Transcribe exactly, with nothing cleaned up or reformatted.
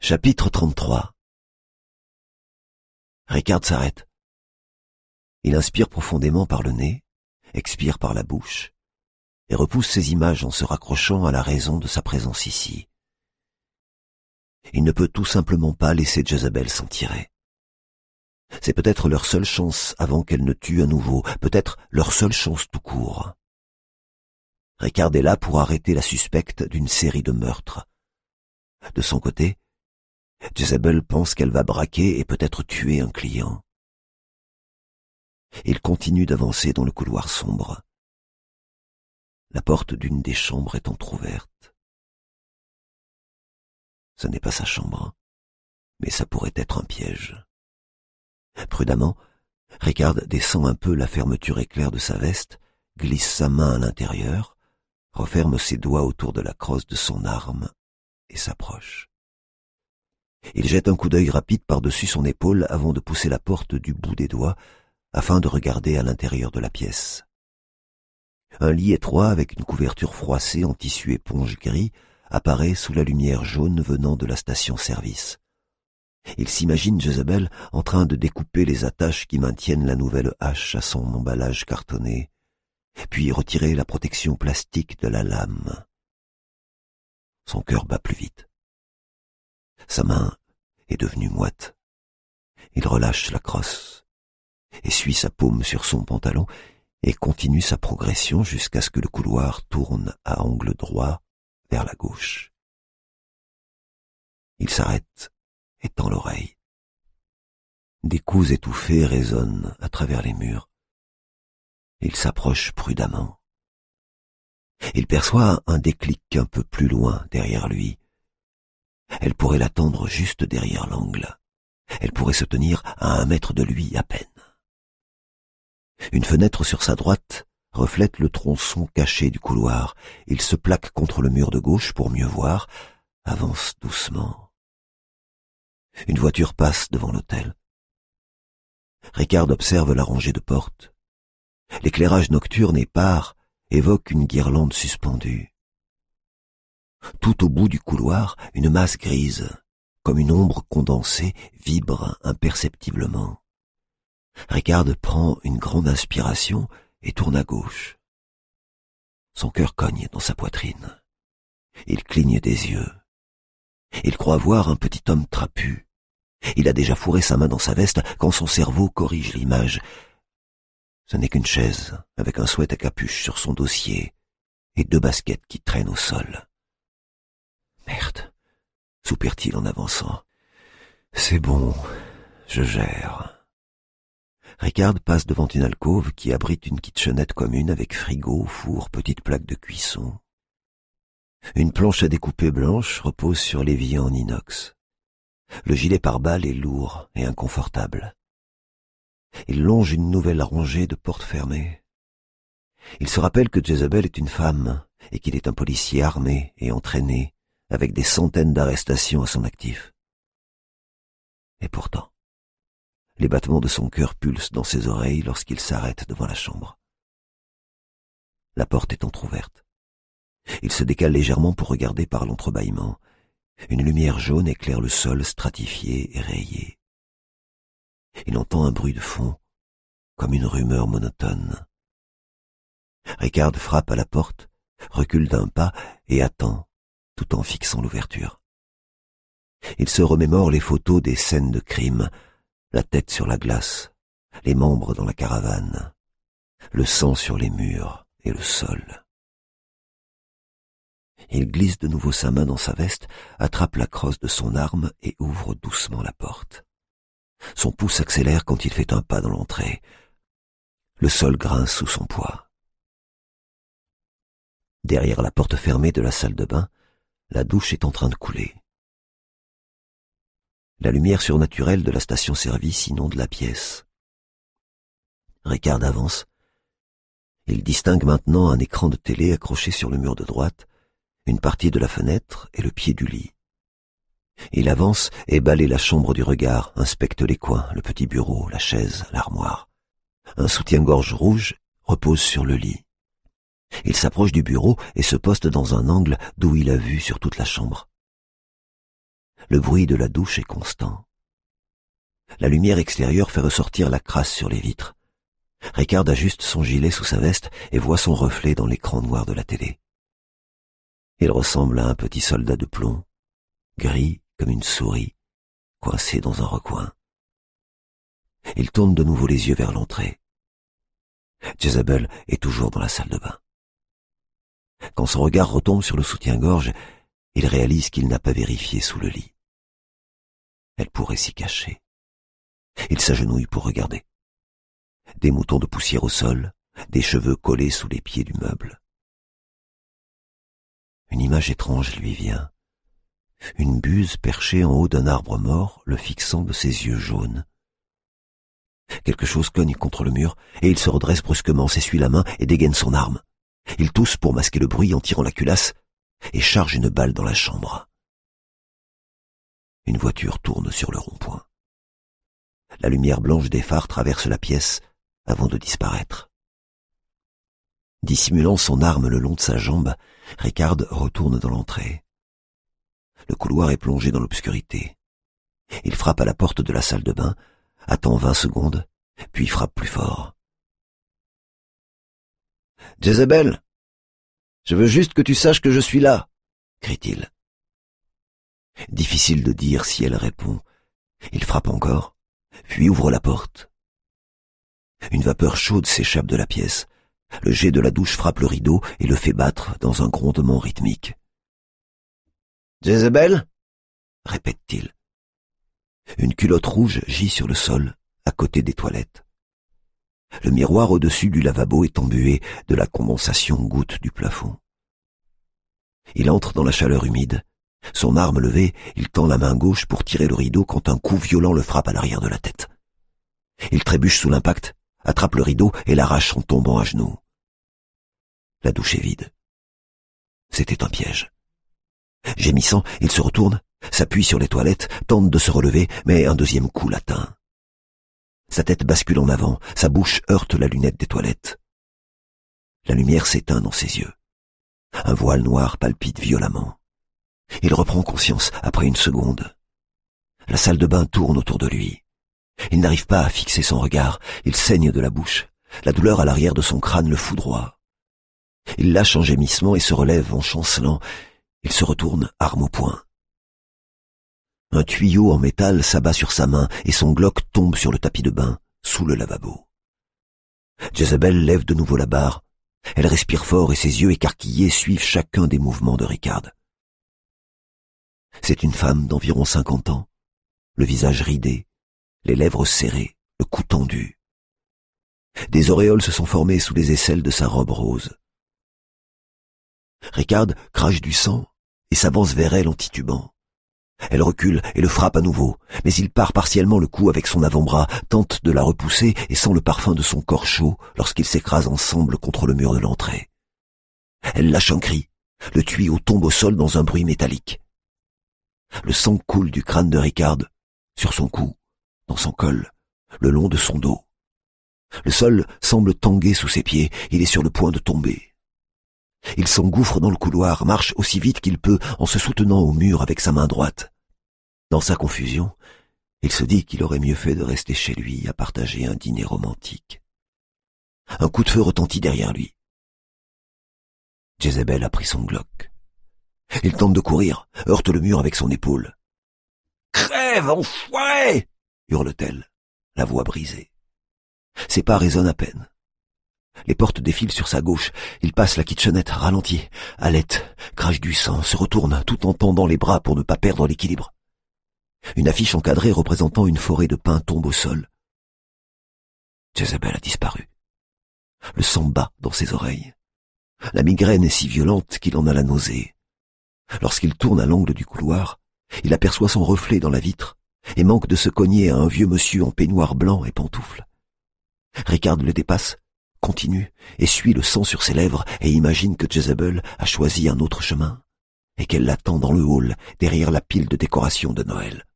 Chapitre trente-trois. Ricard s'arrête. Il inspire profondément par le nez, expire par la bouche, et repousse ces images en se raccrochant à la raison de sa présence ici. Il ne peut tout simplement pas laisser Jezabel s'en tirer. C'est peut-être leur seule chance avant qu'elle ne tue à nouveau, peut-être leur seule chance tout court. Ricard est là pour arrêter la suspecte d'une série de meurtres. De son côté, Jezabel pense qu'elle va braquer et peut-être tuer un client. Il continue d'avancer dans le couloir sombre. La porte d'une des chambres est entr'ouverte. Ce n'est pas sa chambre, mais ça pourrait être un piège. Prudemment, Ricard descend un peu la fermeture éclair de sa veste, glisse sa main à l'intérieur, referme ses doigts autour de la crosse de son arme et s'approche. Il jette un coup d'œil rapide par-dessus son épaule avant de pousser la porte du bout des doigts afin de regarder à l'intérieur de la pièce. Un lit étroit avec une couverture froissée en tissu éponge gris apparaît sous la lumière jaune venant de la station-service. Il s'imagine Jezabel en train de découper les attaches qui maintiennent la nouvelle hache à son emballage cartonné, puis retirer la protection plastique de la lame. Son cœur bat plus vite. Sa main est devenue moite. Il relâche la crosse, essuie sa paume sur son pantalon et continue sa progression jusqu'à ce que le couloir tourne à angle droit vers la gauche. Il s'arrête et tend l'oreille. Des coups étouffés résonnent à travers les murs. Il s'approche prudemment. Il perçoit un déclic un peu plus loin derrière lui. Elle pourrait l'attendre juste derrière l'angle. Elle pourrait se tenir à un mètre de lui à peine. Une fenêtre sur sa droite reflète le tronçon caché du couloir. Il se plaque contre le mur de gauche pour mieux voir, avance doucement. Une voiture passe devant l'hôtel. Ricard observe la rangée de portes. L'éclairage nocturne épars évoque une guirlande suspendue. Tout au bout du couloir, une masse grise, comme une ombre condensée, vibre imperceptiblement. Ricard prend une grande inspiration et tourne à gauche. Son cœur cogne dans sa poitrine. Il cligne des yeux. Il croit voir un petit homme trapu. Il a déjà fourré sa main dans sa veste quand son cerveau corrige l'image. Ce n'est qu'une chaise avec un sweat à capuche sur son dossier et deux baskets qui traînent au sol. Merde, soupire-t-il en avançant. C'est bon, je gère. Ricard passe devant une alcôve qui abrite une kitchenette commune avec frigo, four, petite plaque de cuisson. Une planche à découper blanche repose sur l'évier en inox. Le gilet pare-balles est lourd et inconfortable. Il longe une nouvelle rangée de portes fermées. Il se rappelle que Jezabel est une femme et qu'il est un policier armé et entraîné, avec des centaines d'arrestations à son actif. Et pourtant, les battements de son cœur pulsent dans ses oreilles lorsqu'il s'arrête devant la chambre. La porte est entr'ouverte. Il se décale légèrement pour regarder par l'entrebâillement. Une lumière jaune éclaire le sol stratifié et rayé. Il entend un bruit de fond, comme une rumeur monotone. Ricard frappe à la porte, recule d'un pas et attend, tout en fixant l'ouverture. Il se remémore les photos des scènes de crime, la tête sur la glace, les membres dans la caravane, le sang sur les murs et le sol. Il glisse de nouveau sa main dans sa veste, attrape la crosse de son arme et ouvre doucement la porte. Son pouce s'accélère quand il fait un pas dans l'entrée. Le sol grince sous son poids. Derrière la porte fermée de la salle de bain, la douche est en train de couler. La lumière surnaturelle de la station-service inonde la pièce. Ricard avance. Il distingue maintenant un écran de télé accroché sur le mur de droite, une partie de la fenêtre et le pied du lit. Il avance et balaie la chambre du regard, inspecte les coins, le petit bureau, la chaise, l'armoire. Un soutien-gorge rouge repose sur le lit. Il s'approche du bureau et se poste dans un angle d'où il a vue sur toute la chambre. Le bruit de la douche est constant. La lumière extérieure fait ressortir la crasse sur les vitres. Ricard ajuste son gilet sous sa veste et voit son reflet dans l'écran noir de la télé. Il ressemble à un petit soldat de plomb, gris comme une souris, coincé dans un recoin. Il tourne de nouveau les yeux vers l'entrée. Jezebel est toujours dans la salle de bain. Quand son regard retombe sur le soutien-gorge, il réalise qu'il n'a pas vérifié sous le lit. Elle pourrait s'y cacher. Il s'agenouille pour regarder. Des moutons de poussière au sol, des cheveux collés sous les pieds du meuble. Une image étrange lui vient. Une buse perchée en haut d'un arbre mort, le fixant de ses yeux jaunes. Quelque chose cogne contre le mur, et il se redresse brusquement, s'essuie la main et dégaine son arme. Il tousse pour masquer le bruit en tirant la culasse, et charge une balle dans la chambre. Une voiture tourne sur le rond-point. La lumière blanche des phares traverse la pièce avant de disparaître. Dissimulant son arme le long de sa jambe, Ricard retourne dans l'entrée. Le couloir est plongé dans l'obscurité. Il frappe à la porte de la salle de bain, attend vingt secondes, puis frappe plus fort. « Jezebel, je veux juste que tu saches que je suis là !» crie-t-il. Difficile de dire si elle répond. Il frappe encore, puis ouvre la porte. Une vapeur chaude s'échappe de la pièce. Le jet de la douche frappe le rideau et le fait battre dans un grondement rythmique. « Jezebel ?» répète-t-il. Une culotte rouge gît sur le sol, à côté des toilettes. Le miroir au-dessus du lavabo est embué de la condensation goutte du plafond. Il entre dans la chaleur humide. Son arme levée, il tend la main gauche pour tirer le rideau quand un coup violent le frappe à l'arrière de la tête. Il trébuche sous l'impact, attrape le rideau et l'arrache en tombant à genoux. La douche est vide. C'était un piège. Gémissant, il se retourne, s'appuie sur les toilettes, tente de se relever, mais un deuxième coup l'atteint. Sa tête bascule en avant, sa bouche heurte la lunette des toilettes. La lumière s'éteint dans ses yeux. Un voile noir palpite violemment. Il reprend conscience après une seconde. La salle de bain tourne autour de lui. Il n'arrive pas à fixer son regard, il saigne de la bouche. La douleur à l'arrière de son crâne le foudroie. Il lâche un gémissement et se relève en chancelant. Il se retourne, arme au poing. Un tuyau en métal s'abat sur sa main et son Glock tombe sur le tapis de bain, sous le lavabo. Jezebel lève de nouveau la barre. Elle respire fort et ses yeux écarquillés suivent chacun des mouvements de Ricard. C'est une femme d'environ cinquante ans, le visage ridé, les lèvres serrées, le cou tendu. Des auréoles se sont formées sous les aisselles de sa robe rose. Ricard crache du sang et s'avance vers elle en titubant. Elle recule et le frappe à nouveau, mais il part partiellement le coup avec son avant-bras, tente de la repousser et sent le parfum de son corps chaud lorsqu'ils s'écrasent ensemble contre le mur de l'entrée. Elle lâche un cri, le tuyau tombe au sol dans un bruit métallique. Le sang coule du crâne de Ricard, sur son cou, dans son col, le long de son dos. Le sol semble tanguer sous ses pieds, il est sur le point de tomber. Il s'engouffre dans le couloir, marche aussi vite qu'il peut en se soutenant au mur avec sa main droite. Dans sa confusion, il se dit qu'il aurait mieux fait de rester chez lui à partager un dîner romantique. Un coup de feu retentit derrière lui. Jezebel a pris son Glock. Il tente de courir, heurte le mur avec son épaule. « Crève, enfoiré !» hurle-t-elle, la voix brisée. Ses pas résonnent à peine. Les portes défilent sur sa gauche. Il passe la kitchenette, ralentit, halète, crache du sang, se retourne tout en tendant les bras pour ne pas perdre l'équilibre. Une affiche encadrée représentant une forêt de pins tombe au sol. Jezebel a disparu. Le sang bat dans ses oreilles. La migraine est si violente qu'il en a la nausée. Lorsqu'il tourne à l'angle du couloir, il aperçoit son reflet dans la vitre et manque de se cogner à un vieux monsieur en peignoir blanc et pantoufles. Ricard le dépasse, continue, essuie le sang sur ses lèvres et imagine que Jezebel a choisi un autre chemin et qu'elle l'attend dans le hall derrière la pile de décorations de Noël.